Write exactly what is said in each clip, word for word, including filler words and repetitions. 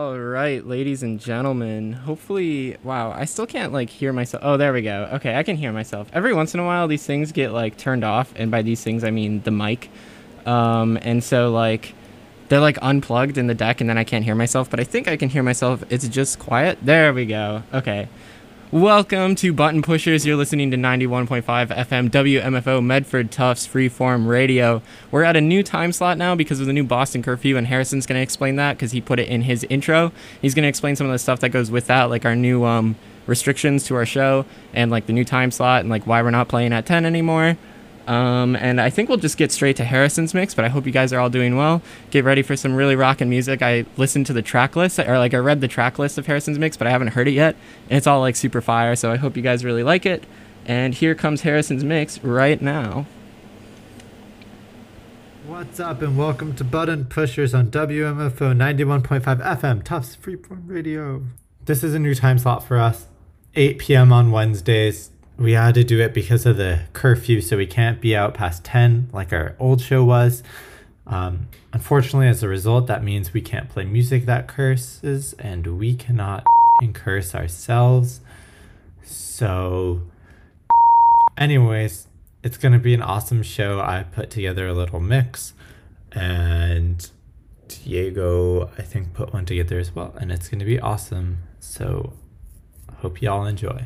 All right, ladies and gentlemen. Hopefully, wow, I still can't like hear myself. Oh, there we go. Okay, I can hear myself. Every once in a while, these things get like turned off, and by these things, I mean the mic. Um, and so like they're like unplugged in the deck, and then I can't hear myself. But I think I can hear myself. It's just quiet. There we go. Okay. Welcome to Button Pushers. You're listening to ninety-one point five F M W M F O Medford Tufts Freeform Radio. We're at a new time slot now because of the new Boston curfew, and Harrison's going to explain that because he put it in his intro. He's going to explain some of the stuff that goes with that, like our new um, restrictions to our show and like the new time slot and like why we're not playing at ten anymore. Um, and I think we'll just get straight to Harrison's mix, but I hope you guys are all doing well. Get ready for some really rockin' music. I listened to the track list, or like I read the track list of Harrison's mix, but I haven't heard it yet. And it's all like super fire, so I hope you guys really like it. And here comes Harrison's mix right now. What's up, and welcome to Button Pushers on W M F O ninety-one point five F M, Tufts Freeform Radio. This is a new time slot for us, eight p.m. on Wednesdays. We had to do it because of the curfew, so we can't be out past ten like our old show was. Um, unfortunately, as a result, that means we can't play music that curses, and we cannot curse ourselves. So, anyways, it's going to be an awesome show. I put together a little mix, and Diego, I think, put one together as well, and it's going to be awesome. So, hope y'all enjoy.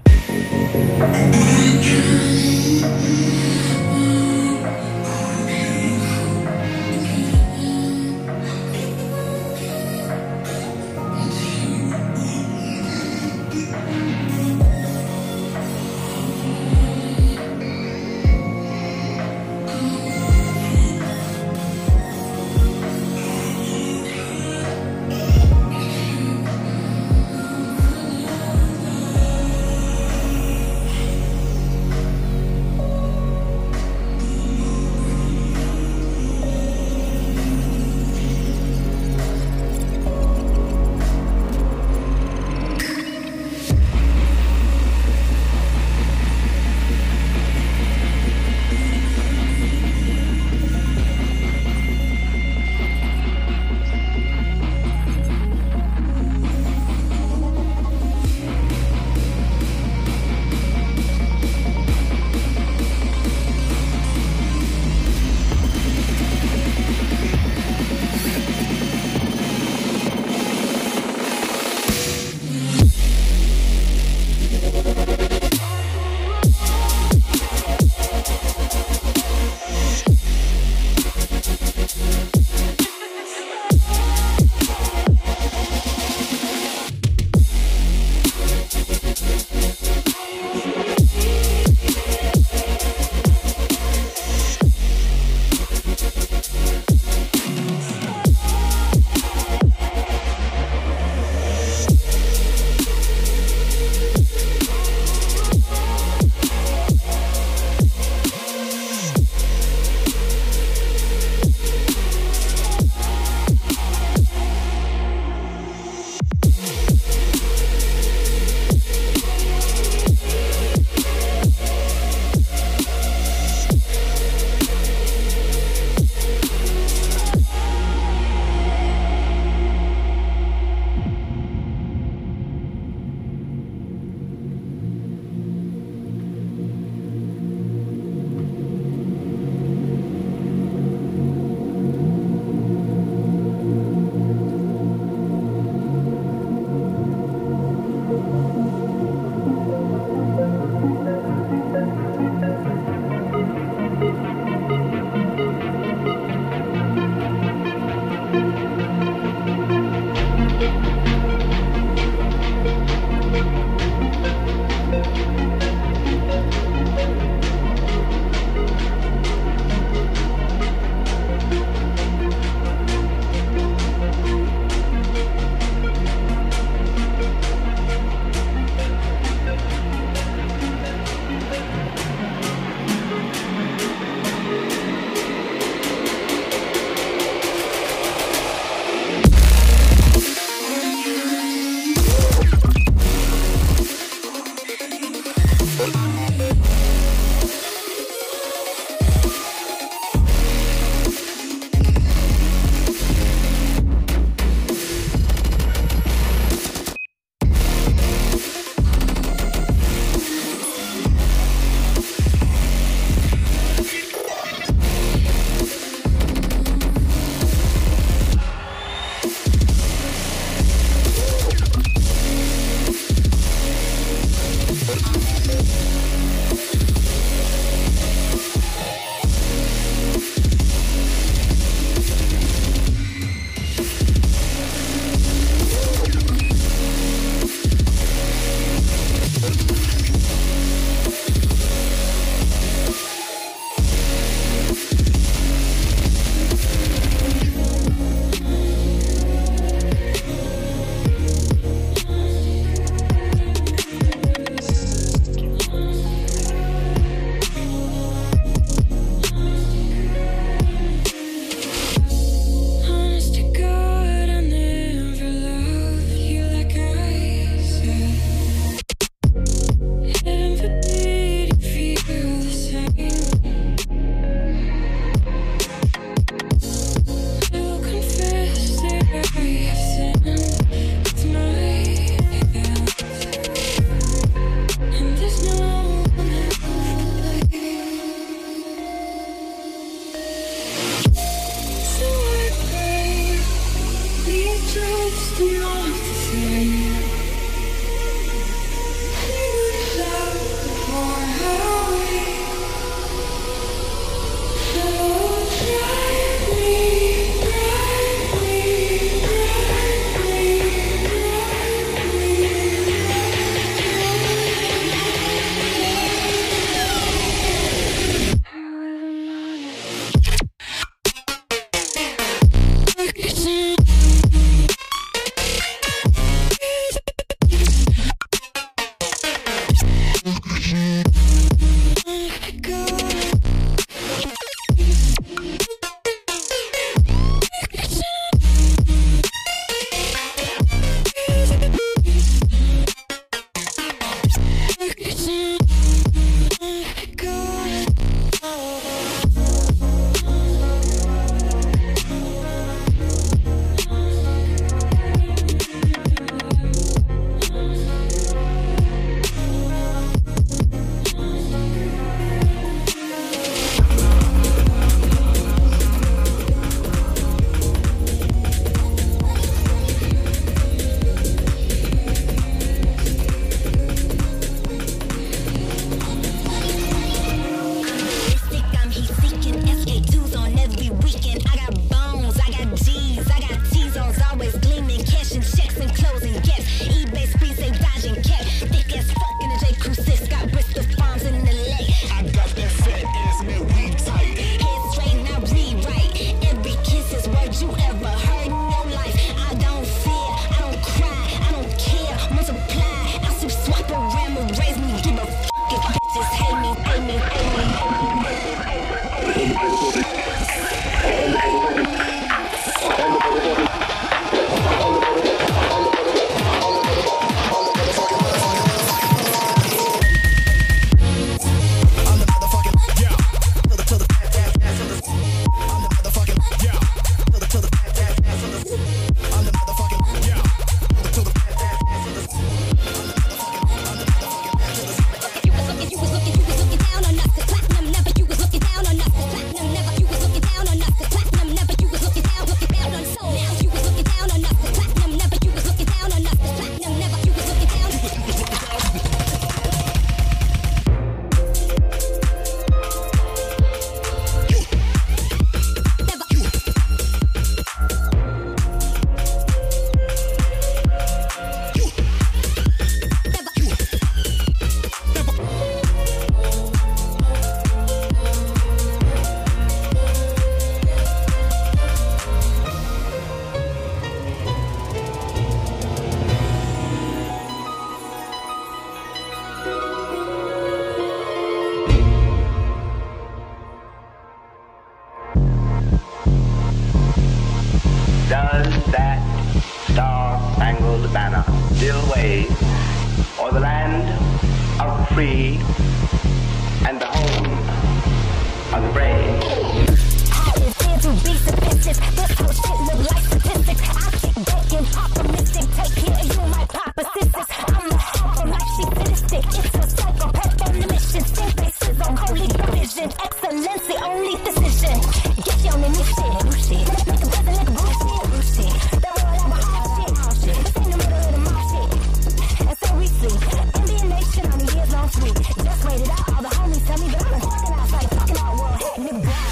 day, or the land of the free and the home of the brave. To be submissive, this whole shit look like statistics. I keep getting optimistic, take care of you, my hypothesis. I'm a helper like she's sadistic. It's a psychopath on the mission. Same faces on holy provision. Excellency, only decision. Get you on the new shit, new shit. Make a brother like a bullshit, bullshit. That world have a hard shit, hard shit. This ain't the middle of the mob shit. And so we sleep. Indian nation on a years long sweep. Just waited out, all the homies tell me that I'm fucking out, like fucking out world. Hit me blind.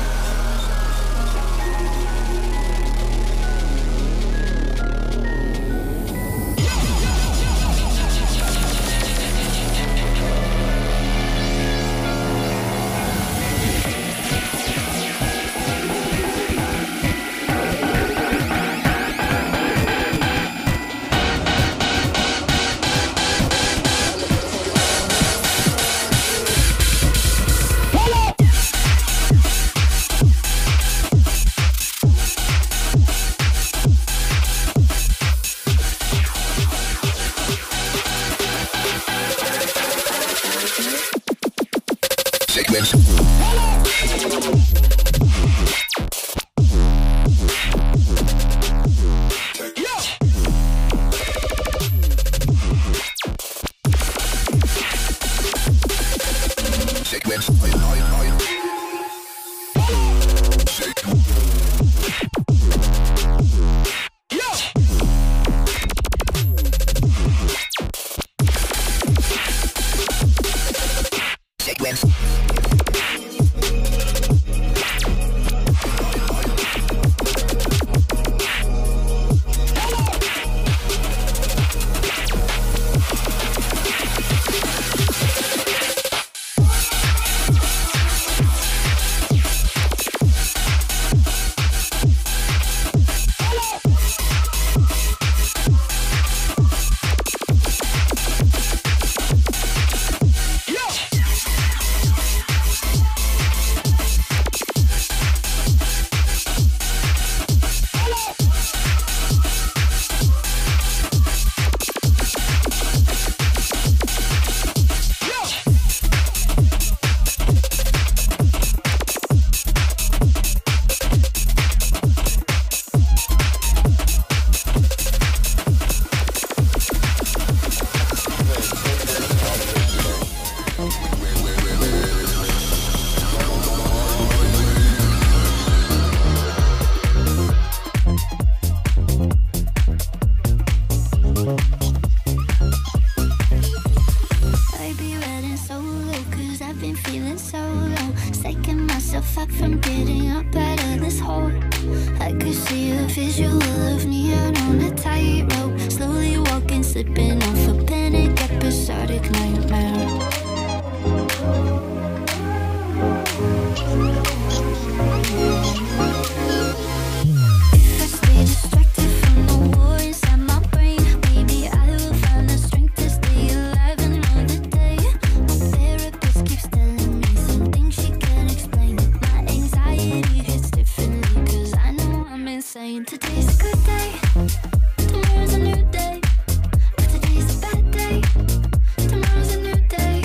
Today's a good day, tomorrow's a new day. But today's a bad day, tomorrow's a new day.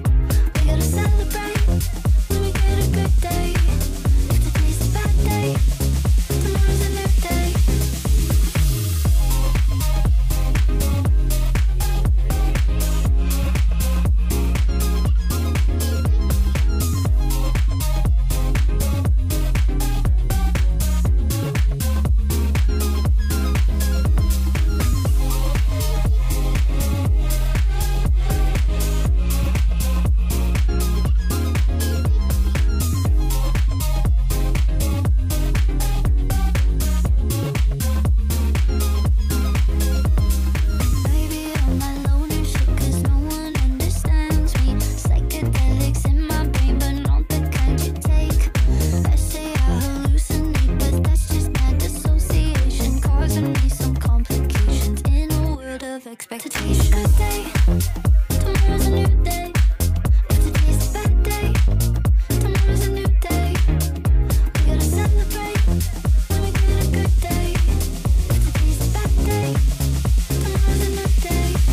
We gotta celebrate when we get a good day. If today's a bad day, tomorrow's a new day. Day.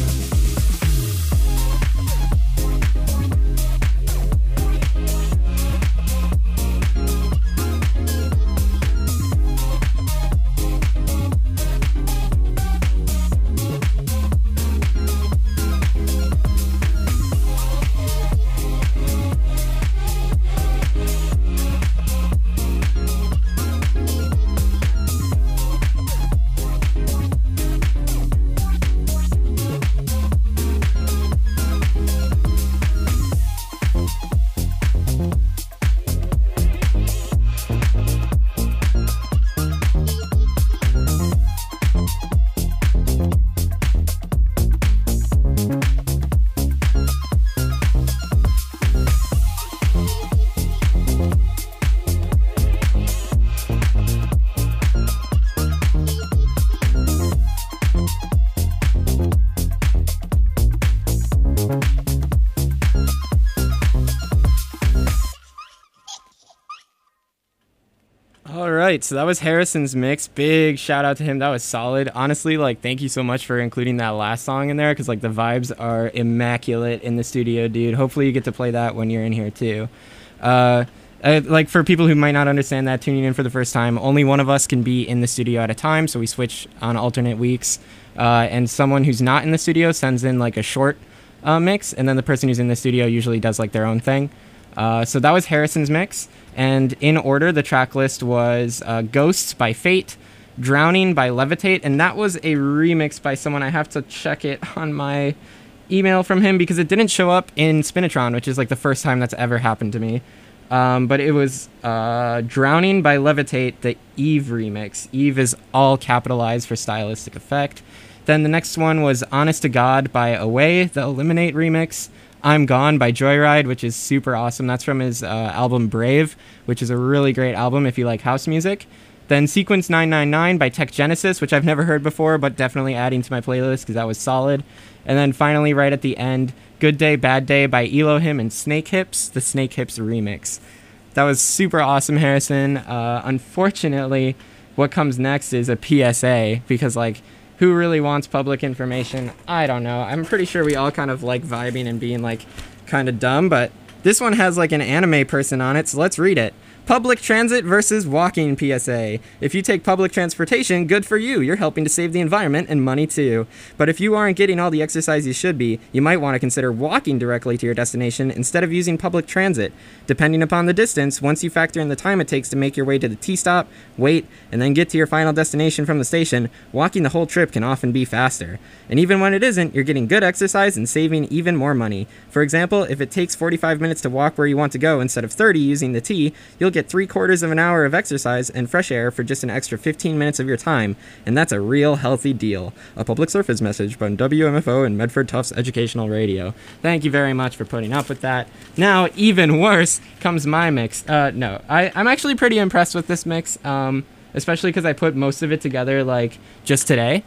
right, so that was Harrison's mix. Big shout out to him. That was solid. Honestly, like, thank you so much for including that last song in there, because like the vibes are immaculate in the studio, dude. Hopefully you get to play that when you're in here too. Uh, uh, like for people who might not understand that, tuning in for the first time, only one of us can be in the studio at a time, so we switch on alternate weeks. Uh, and someone who's not in the studio sends in like a short uh, mix, and then the person who's in the studio usually does like their own thing. Uh, so that was Harrison's mix. And in order, the track list was uh, Ghosts by Fate, Drowning by Levitate, and that was a remix by someone. I have to check it on my email from him because it didn't show up in Spinatron, which is like the first time that's ever happened to me. Um, but it was uh, Drowning by Levitate, the Eve remix. Eve is all capitalized for stylistic effect. Then the next one was Honest to God by Away, the Eliminate remix. I'm Gone by Joyride, which is super awesome. That's from his uh, album Brave, which is a really great album if you like house music. Then Sequence nine nine nine by Tech Genesis, which I've never heard before, but definitely adding to my playlist because that was solid. And then finally, right at the end, Good Day, Bad Day by Elohim and Snake Hips, the Snake Hips remix. That was super awesome, Harrison. Uh, unfortunately, what comes next is a P S A because, like, who really wants public information? I don't know. I'm pretty sure we all kind of like vibing and being like kind of dumb, but this one has like an anime person on it, so let's read it. Public transit versus walking P S A. If you take public transportation, good for you. You're helping to save the environment and money too. But if you aren't getting all the exercise you should be, you might want to consider walking directly to your destination instead of using public transit. Depending upon the distance, once you factor in the time it takes to make your way to the T-stop, wait, and then get to your final destination from the station, walking the whole trip can often be faster. And even when it isn't, you're getting good exercise and saving even more money. For example, if it takes forty-five minutes to walk where you want to go instead of thirty using the T, you'll get three quarters of an hour of exercise and fresh air for just an extra fifteen minutes of your time, and that's a real healthy deal. A public service message from W M F O and Medford Tufts Educational Radio. Thank you very much for putting up with that. Now, even worse comes my mix. Uh, no, I, I'm actually pretty impressed with this mix, um, especially because I put most of it together, like, just today.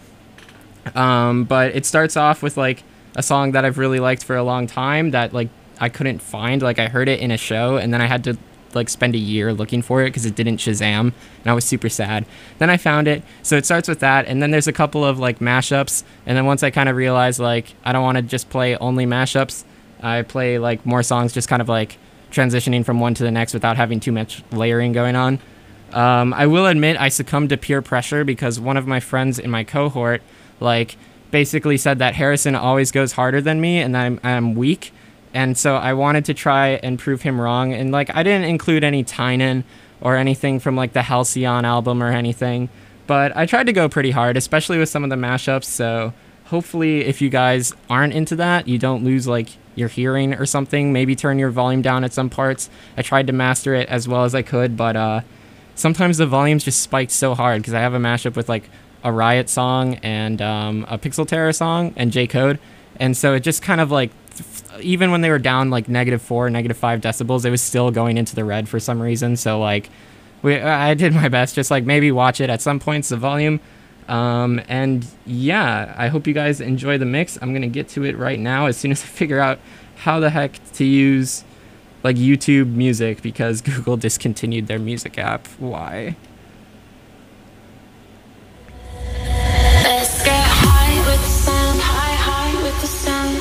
Um, but it starts off with, like, a song that I've really liked for a long time that, like, I couldn't find. Like, I heard it in a show, and then I had to like spend a year looking for it because it didn't Shazam, and I was super sad. Then I found it, so it starts with that, and then there's a couple of like mashups, and then once I kind of realized like I don't want to just play only mashups, I play like more songs just kind of like transitioning from one to the next without having too much layering going on. Um, I will admit I succumbed to peer pressure because one of my friends in my cohort like basically said that Harrison always goes harder than me and I'm, I'm weak. And so I wanted to try and prove him wrong. And, like, I didn't include any Tynan or anything from, like, the Halcyon album or anything. But I tried to go pretty hard, especially with some of the mashups. So hopefully if you guys aren't into that, you don't lose, like, your hearing or something. Maybe turn your volume down at some parts. I tried to master it as well as I could. But uh, sometimes the volumes just spiked so hard because I have a mashup with, like, a Riot song and um, a Pixel Terror song and J-Code. And so it just kind of, like, even when they were down like negative four, negative five decibels, it was still going into the red for some reason. So like, we, I did my best, just like maybe watch it at some points, the volume. Um, and yeah, I hope you guys enjoy the mix. I'm going to get to it right now as soon as I figure out how the heck to use like YouTube Music because Google discontinued their music app. Why? Let's get high with the sound, high, high with the sound.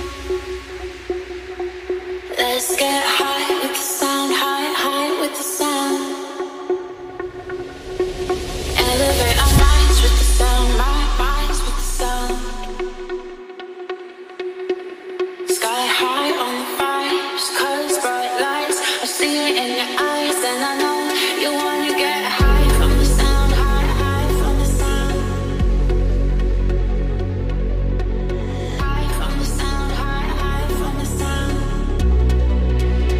Let's get high with the sound, high, high with the sound. Elevate our minds with the sound, my minds with the sound. Sky high on the vibes, cause bright lights. I see it in your eyes and I know you wanna get high from the sound, high, high from the sound. High from the sound, high, high from the sound.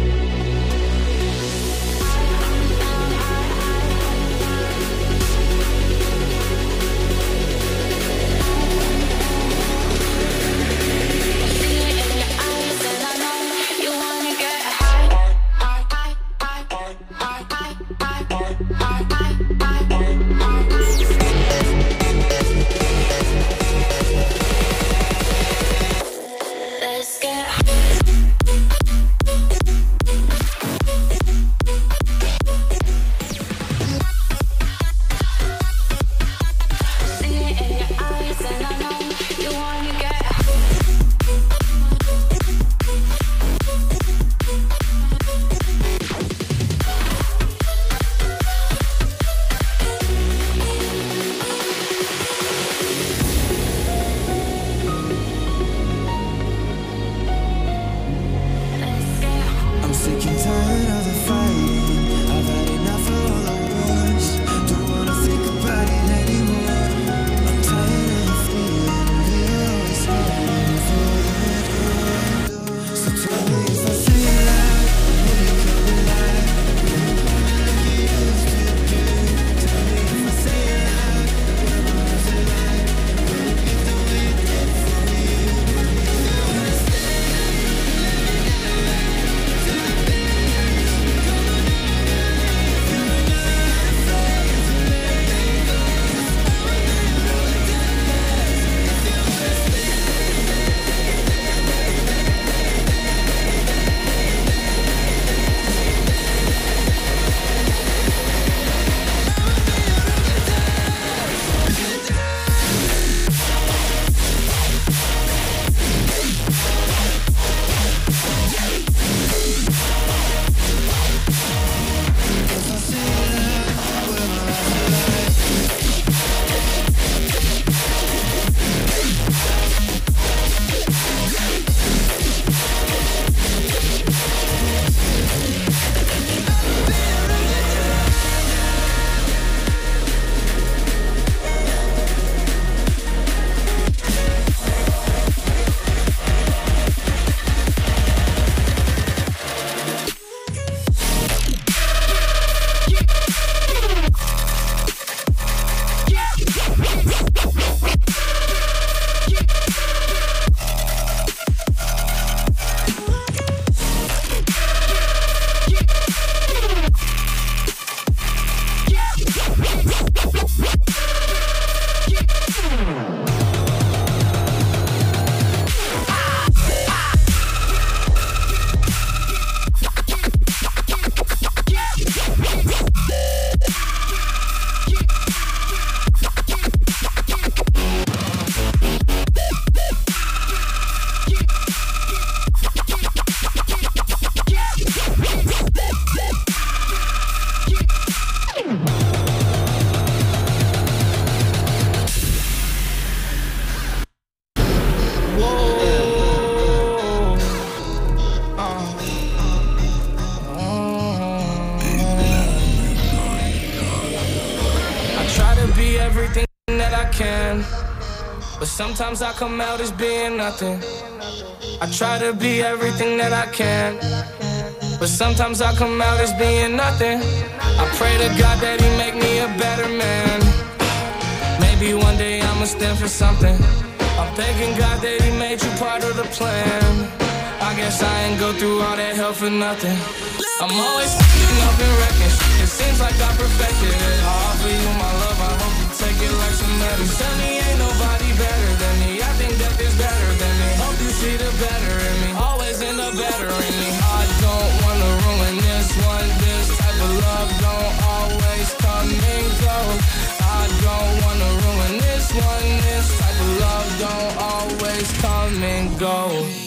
Everything that I can, but sometimes I come out as being nothing. I try to be everything that I can, but sometimes I come out as being nothing. I pray to God that He make me a better man. Maybe one day I'ma stand for something. I'm thanking God that He made you part of the plan. I guess I ain't go through all that hell for nothing. I'm always f***ing up and wrecking. It seems like I perfected it. I offer you my love, I hope you take it like some medicine. Tell me ain't nobody better than me. I think that is better than me. Hope you see the better in me. Always end up better in me. I don't wanna ruin this one. This type of love don't always come and go. I don't wanna ruin this one. This type of love don't always come and go.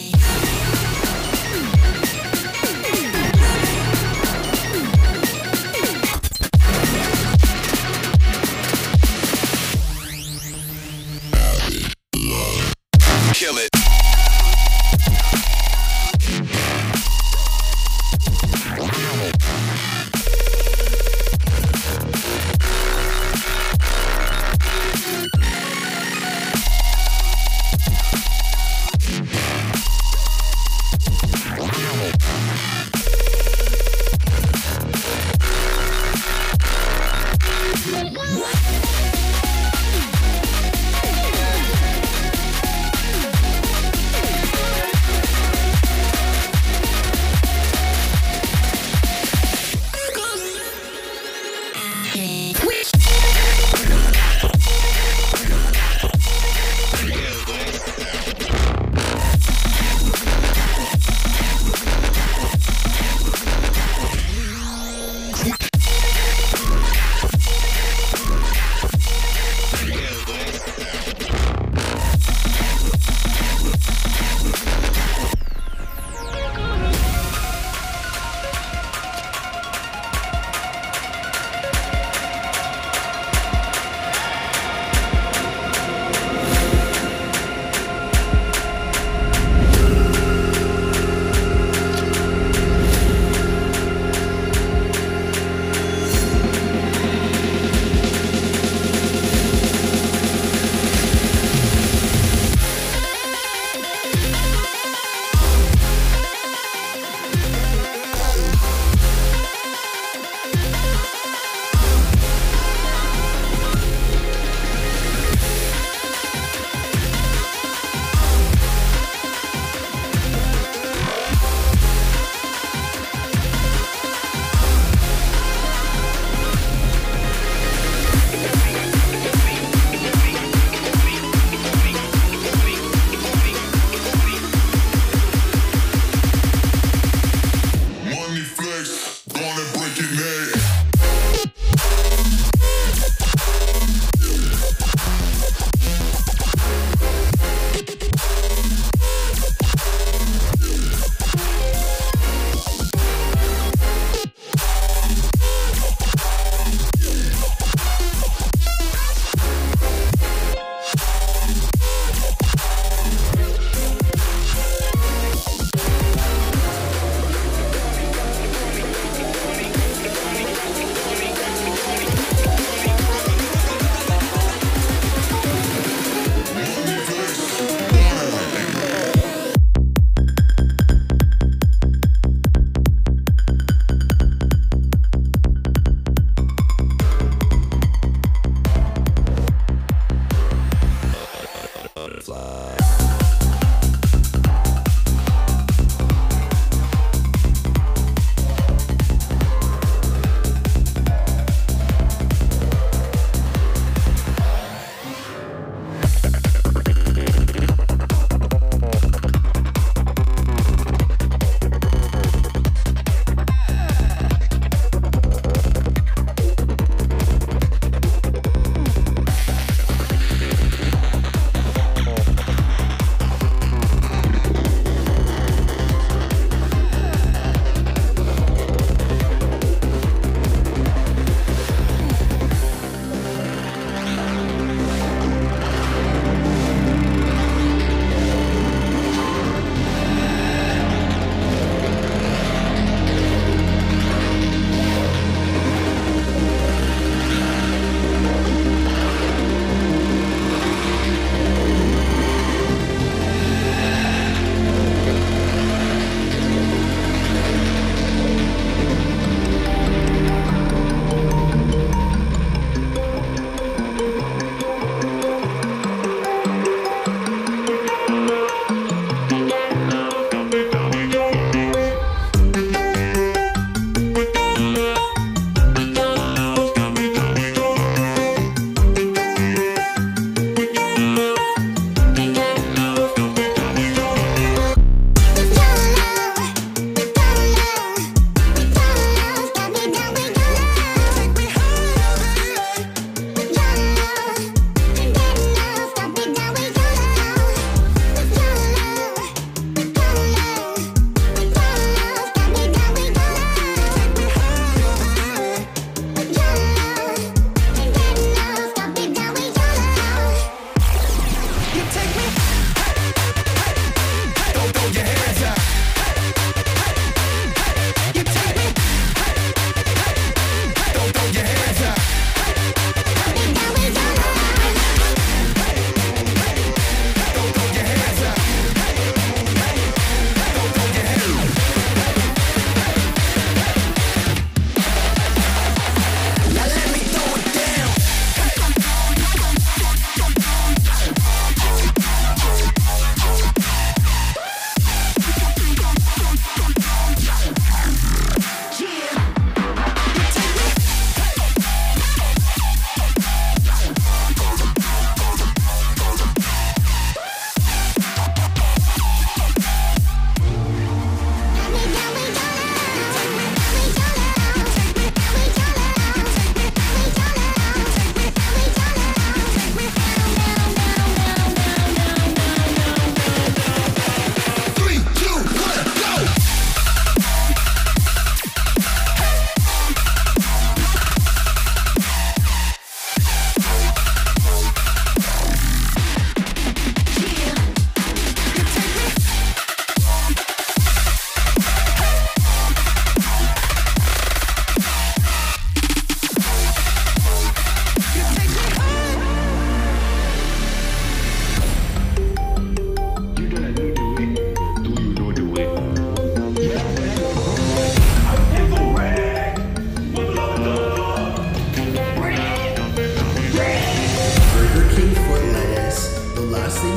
Kill it.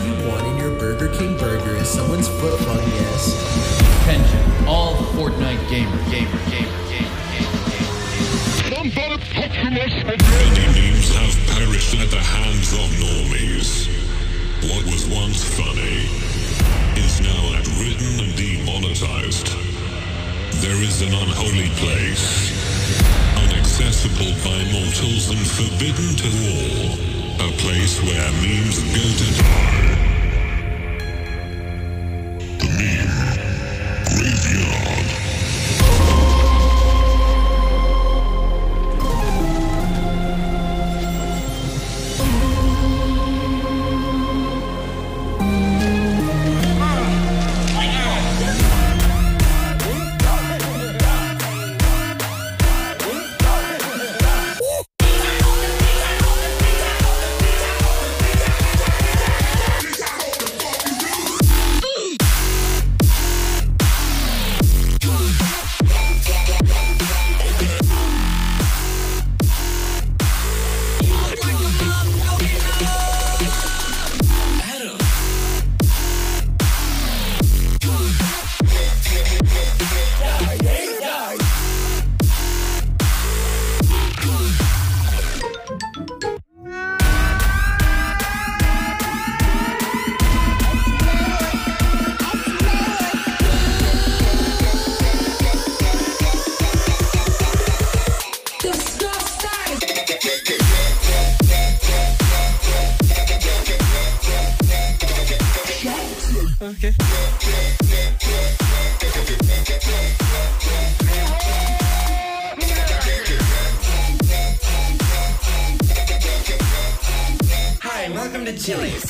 you want in your Burger King burger is someone's foot fungus. Attention, all Fortnite gamer, gamer, gamer, gamer, gamer, gamer. Many memes have perished at the hands of normies. What was once funny is now written and demonetized. There is an unholy place, inaccessible by mortals and forbidden to all. A place where memes go to die. The Meme Graveyard. Okay. Hi, and welcome to Chili's.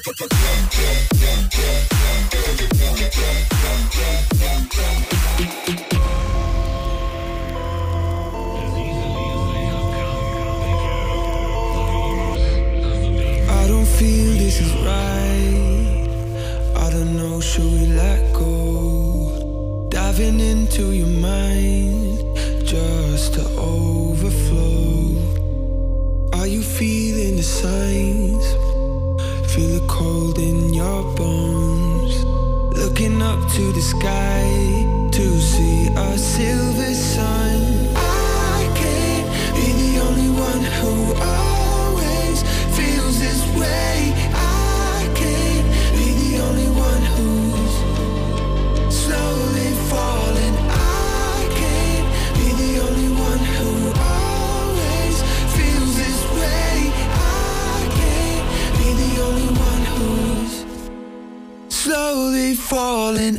I don't feel this is right. I don't know, should we let go? Diving into your mind just to overflow. Are you feeling the signs? Feel the cold in your bones. Looking up to the sky to see a silver sun. I can't be the only one who always feels this way. I can't be the only one who's slowly falling. I can't be the only one who always feels this way. I can't be the only one who's slowly falling.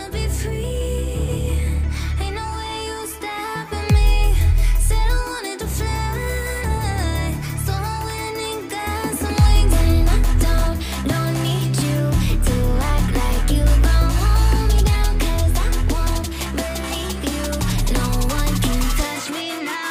wanna be free. Ain't no way you stopping me. Said I wanted to fly, so I went and got some wings. And I don't, don't need you to act like you gon' hold me down, 'cause I won't believe you. No one can touch me now.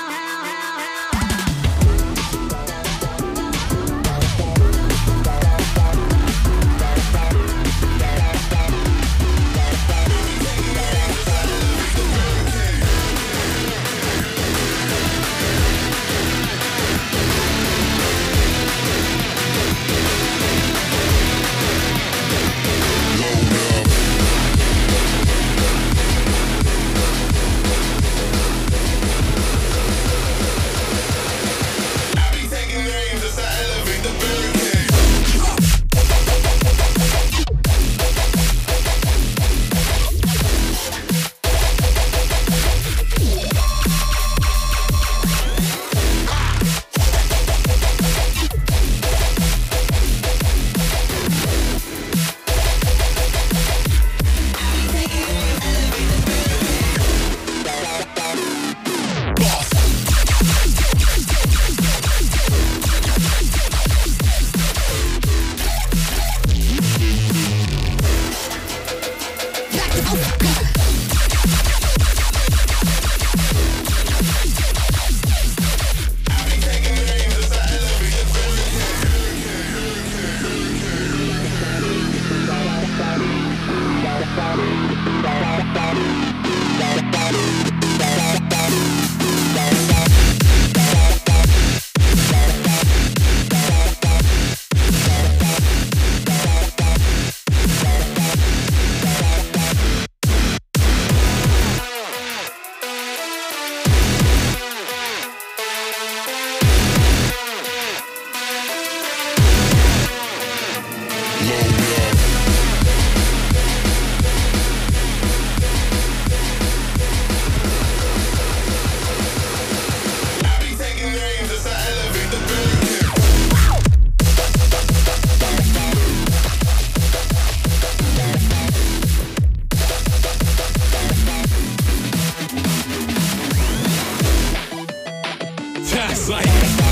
That's like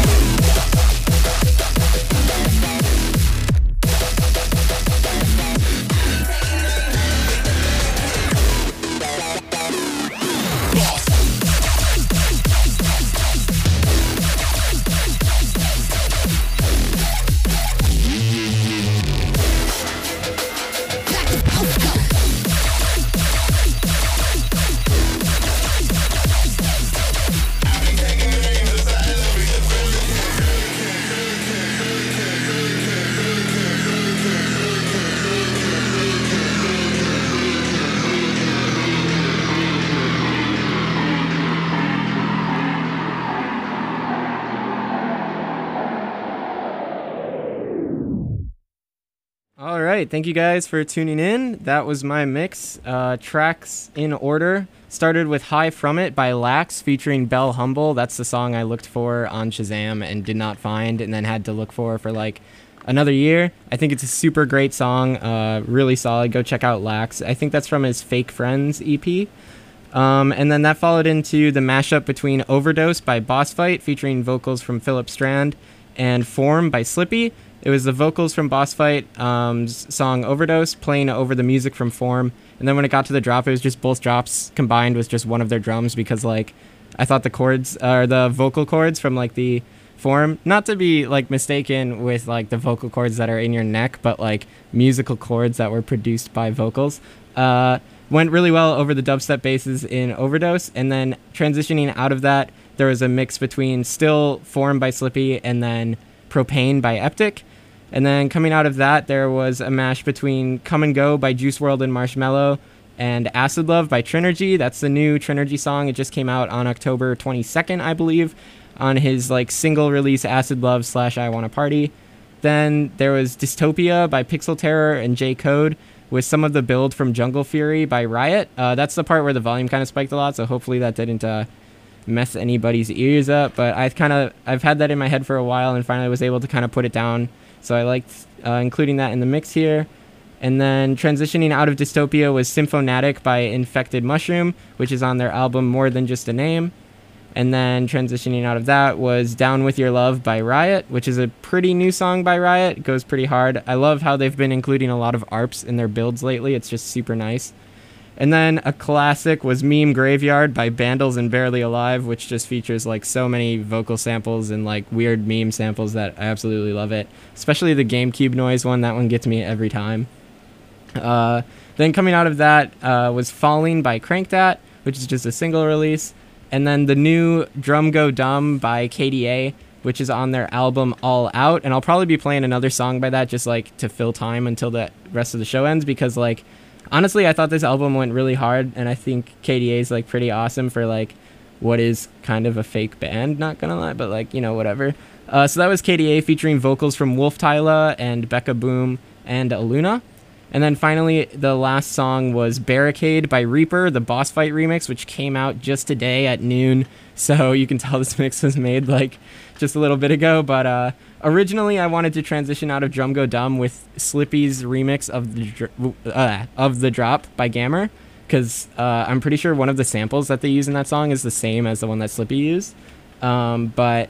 All right, thank you guys for tuning in. That was my mix. Uh, tracks in order. Started with High From It by Lax featuring Bell Humble. That's the song I looked for on Shazam and did not find, and then had to look for for like another year. I think it's a super great song, uh, really solid. Go check out Lax. I think that's from his Fake Friends E P. Um, and then that followed into the mashup between Overdose by Boss Fight featuring vocals from Philip Strand and Form by Slippy. It was the vocals from Boss Fight um, song Overdose playing over the music from Form. And then when it got to the drop, it was just both drops combined with just one of their drums because, like, I thought the chords, or the vocal chords from, like, the Form, not to be, like, mistaken with, like, the vocal chords that are in your neck, but, like, musical chords that were produced by vocals, uh, went really well over the dubstep basses in Overdose. And then transitioning out of that, there was a mix between still Form by Slippy and then Propane by Eptic. And then coming out of that, there was a mash between Come and Go by Juice world and Marshmello and Acid Love by Trinergy. That's the new Trinergy song. It just came out on October twenty-second, I believe, on his like single release Acid Love slash I Wanna Party. Then there was Dystopia by Pixel Terror and J Code with some of the build from Jungle Fury by Riot. Uh, that's the part where the volume kind of spiked a lot, so hopefully that didn't uh, mess anybody's ears up. But I've kind of I've had that in my head for a while and finally was able to kind of put it down. So I liked uh, including that in the mix here. And then transitioning out of Dystopia was Symphonatic by Infected Mushroom, which is on their album More Than Just a Name. And then transitioning out of that was Down With Your Love by Riot, which is a pretty new song by Riot. It goes pretty hard. I love how they've been including a lot of A R Ps in their builds lately. It's just super nice. And then a classic was Meme Graveyard by Bandles and Barely Alive, which just features like so many vocal samples and like weird meme samples that I absolutely love it. Especially the GameCube noise one. That one gets me every time. Uh, then coming out of that uh, was Falling by Crankdat, which is just a single release. And then the new Drum Go Dumb by K D A, which is on their album All Out. And I'll probably be playing another song by that just like to fill time until the rest of the show ends, because like honestly I thought this album went really hard, and I think K D A is like pretty awesome for like what is kind of a fake band, not gonna lie, but like, you know, whatever. Uh, so that was K D A featuring vocals from Wolf Tyla and Becca Boom and Aluna. And then finally, the last song was Barricade by Reaper, the boss fight remix, which came out just today at noon. So you can tell this mix was made like just a little bit ago. But uh, originally, I wanted to transition out of Drum Go Dumb with Slippy's remix of the dr- uh, of the Drop by Gammer, because uh, I'm pretty sure one of the samples that they use in that song is the same as the one that Slippy used. Um, but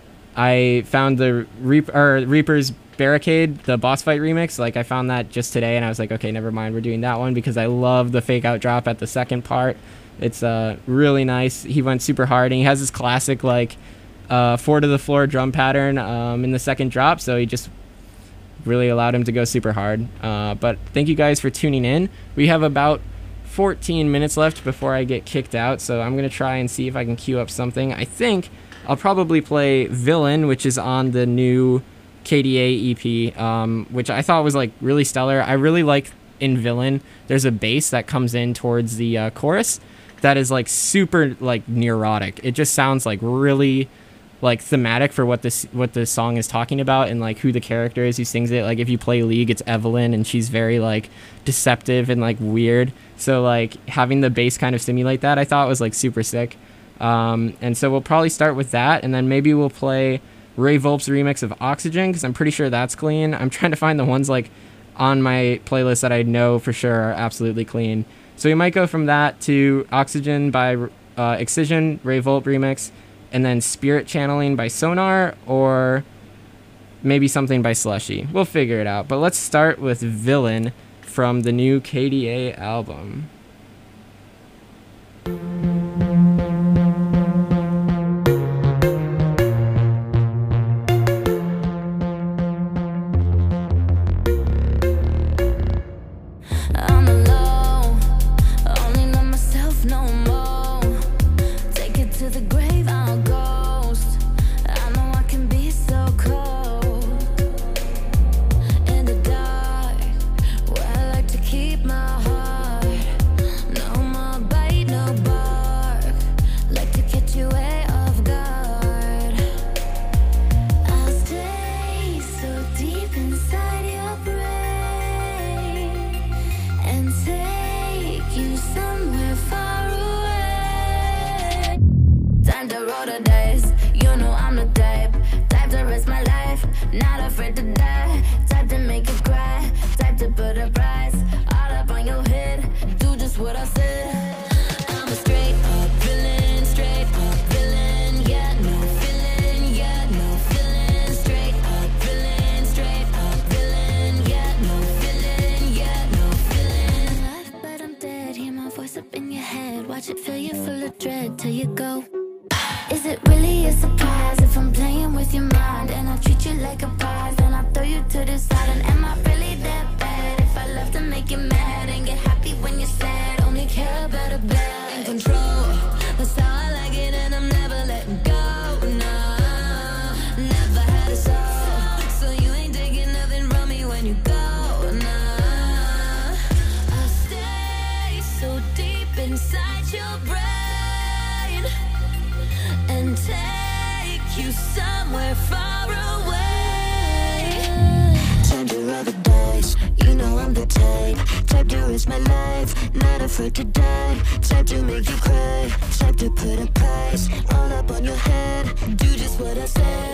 I found the Reap- or Reaper's Barricade, the boss fight remix, like I found that just today, and I was like, okay, never mind, we're doing that one, because I love the fake out drop at the second part. It's uh really nice. He went super hard, and he has this classic like uh four to the floor drum pattern um in the second drop, so he just really allowed him to go super hard. Uh but thank you guys for tuning in. We have about fourteen minutes left before I get kicked out, so I'm gonna try and see if I can queue up something. I think I'll probably play Villain, which is on the new K D A E P, um, which I thought was like really stellar. I really like in Villain, there's a bass that comes in towards the uh, chorus that is like super like neurotic. It just sounds like really like thematic for what this what the song is talking about, and like who the character is who sings it. Like if you play League, it's Evelyn, and she's very like deceptive and like weird. So like having the bass kind of simulate that, I thought was like super sick. Um, and so we'll probably start with that, and then maybe we'll play Ray Volp's remix of Oxygen, because I'm pretty sure that's clean. I'm trying to find the ones like on my playlist that I know for sure are absolutely clean. So we might go from that to Oxygen by uh, Excision, Ray Volp remix, and then Spirit Channeling by Sonar, or maybe something by Slushy. We'll figure it out. But let's start with Villain from the new K D A album.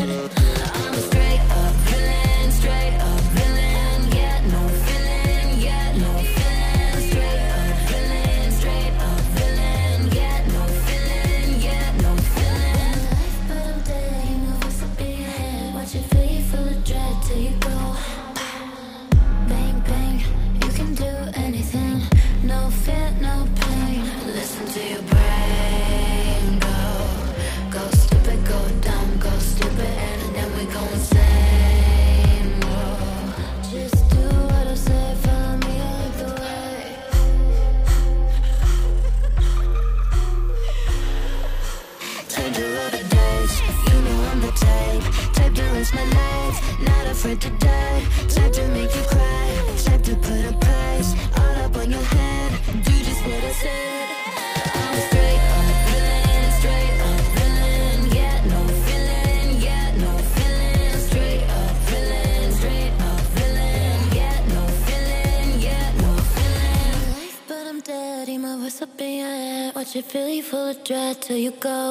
I'm a straight up villain, straight up villain, yeah, no feeling, yeah. afraid to die. Type to make you cry, type to put a price all up on your head. Do just what I said. I'm straight up villain, straight up villain. Yeah, no feeling, yeah, no feeling. Straight up villain, straight up villain. Yeah, no feeling, yeah, no feeling. But I'm dead, my voice up in your head. Watch it fill you full of dread till you go.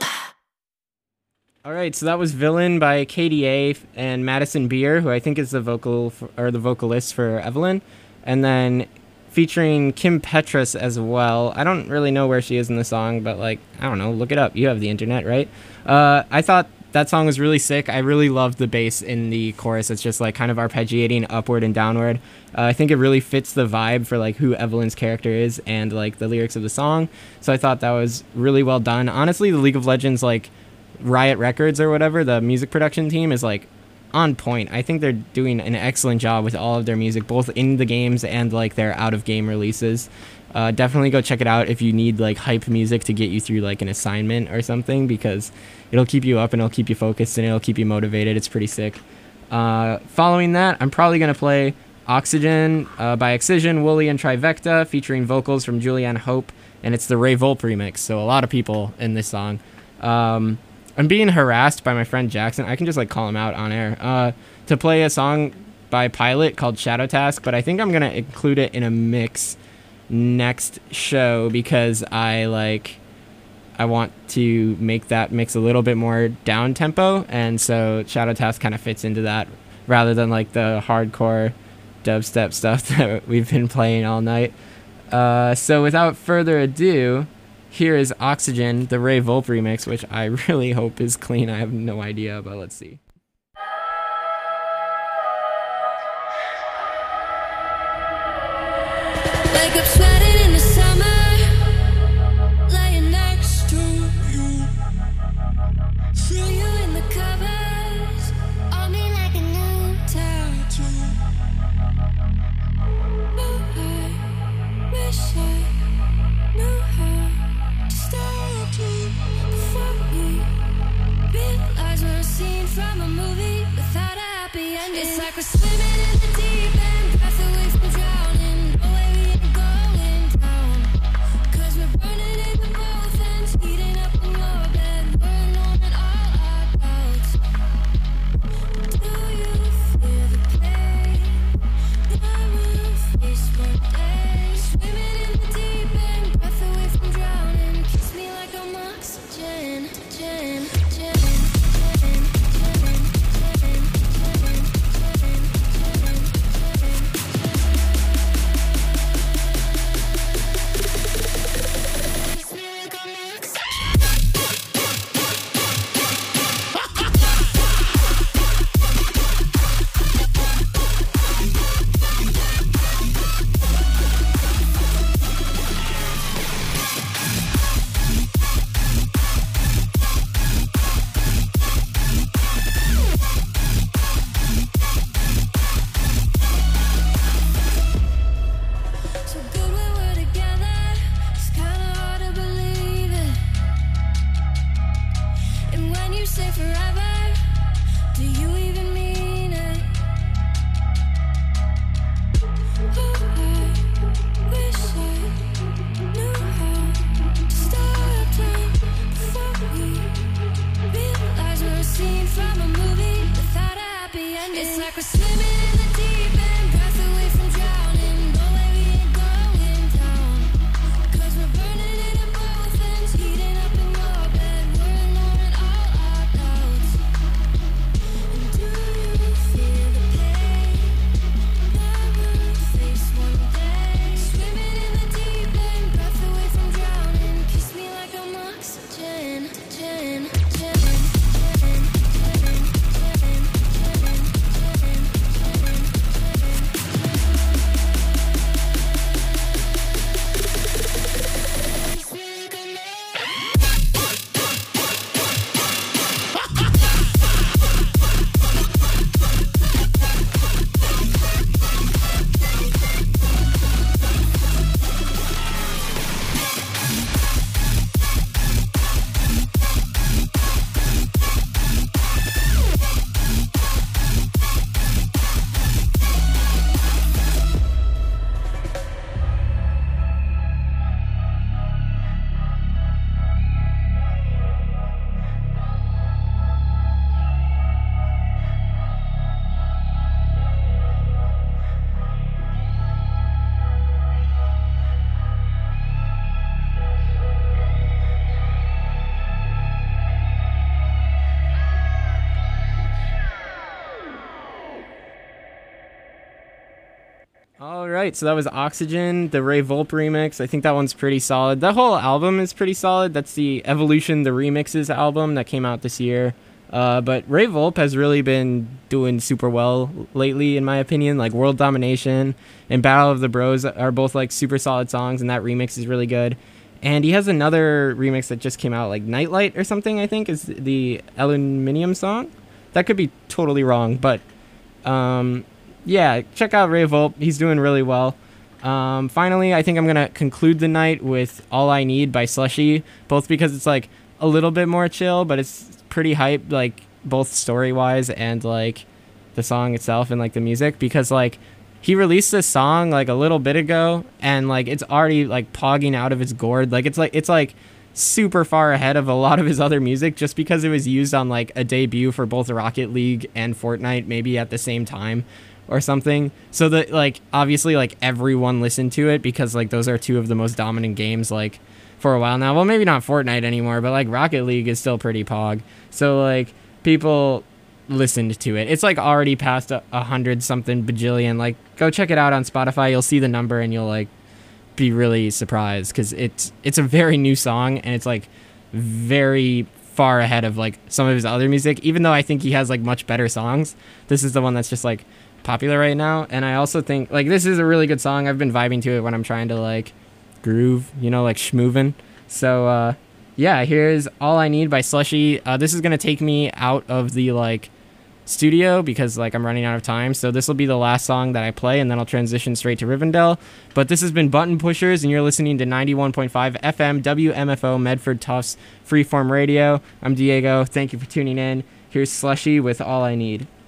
All right, so that was "Villain" by K D A and Madison Beer, who I think is the vocal for, or the vocalist for Evelyn, and then featuring Kim Petras as well. I don't really know where she is in the song, but like I don't know, look it up. You have the internet, right? Uh, I thought that song was really sick. I really loved the bass in the chorus. It's just like kind of arpeggiating upward and downward. Uh, I think it really fits the vibe for like who Evelyn's character is and like the lyrics of the song. So I thought that was really well done. Honestly, the League of Legends like Riot Records or whatever, the music production team is like on point. I think they're doing an excellent job with all of their music, both in the games and like their out of game releases. Uh, definitely go check it out if you need like hype music to get you through like an assignment or something, because it'll keep you up and it'll keep you focused and it'll keep you motivated. It's pretty sick. Uh, following that, I'm probably gonna play Oxygen uh, by Excision, Wooly, and Trivecta, featuring vocals from Julianne Hope, and it's the Ray Volp remix. So a lot of people in this song. Um, I'm being harassed by my friend Jackson. I can just like call him out on air uh, to play a song by Pilot called Shadow Task, but I think I'm gonna include it in a mix next show because I like I want to make that mix a little bit more down tempo, and so Shadow Task kind of fits into that rather than like the hardcore dubstep stuff that we've been playing all night. Uh, so without further ado, here is Oxygen, the Ray Volp remix, which I really hope is clean. I have no idea, but let's see. Wake up sweating in the summer, laying next to you. Feel you in the covers, on me like a new tattoo. Oh, I wish I knew how to start you before we realize we're a scene from a movie without a happy ending. It's like we're swimming in the deep end, breath away from drowning. No way we ain't going down, 'cause we're burning in the both ends, heating up in your bed. We're alone in all our doubts. Do you feel the pain that we'll face one day? Swimming in the deep end, breath away from drowning. Kiss me like I'm oxygen, gen, gen, gen, gen, gen, gen, gen, gen. right. So that was Oxygen, the Ray Volp remix. I think that one's pretty solid. The whole album is pretty solid. That's the Evolution, the Remixes album that came out this year. Uh, but Ray Volp has really been doing super well lately, in my opinion. Like World Domination and Battle of the Bros are both like super solid songs, and that remix is really good. And he has another remix that just came out, like Nightlight or something, I think, is the Aluminium song. That could be totally wrong, but um, yeah, check out Ray Volp. He's doing really well. Um, finally, I think I'm going to conclude the night with All I Need by Slushy, both because it's like a little bit more chill, but it's pretty hype, like both story-wise and like the song itself and like the music, because like he released this song like a little bit ago and like it's already like pogging out of its gourd. Like it's like it's like super far ahead of a lot of his other music just because it was used on like a debut for both Rocket League and Fortnite maybe at the same time or something. So that like obviously like everyone listened to it because like those are two of the most dominant games like for a while now. Well, maybe not Fortnite anymore, but like Rocket League is still pretty pog. So like people listened to it. It's like already past a, a hundred something bajillion. Like go check it out on Spotify. You'll see the number and you'll like be really surprised because it's it's a very new song and it's like very far ahead of like some of his other music. Even though I think he has like much better songs, this is the one that's just like popular right now. And I also think like this is a really good song. I've been vibing to it when I'm trying to like groove, you know, like schmoovin'. So uh yeah, here's All I Need by Slushy. Uh this is gonna take me out of the like studio because like I'm running out of time, so this will be the last song that I play and then I'll transition straight to Rivendell. But this has been Button Pushers and you're listening to ninety-one point five F M W M F O Medford Tufts Freeform Radio. I'm Diego. Thank you for tuning in. Here's Slushy with All I Need.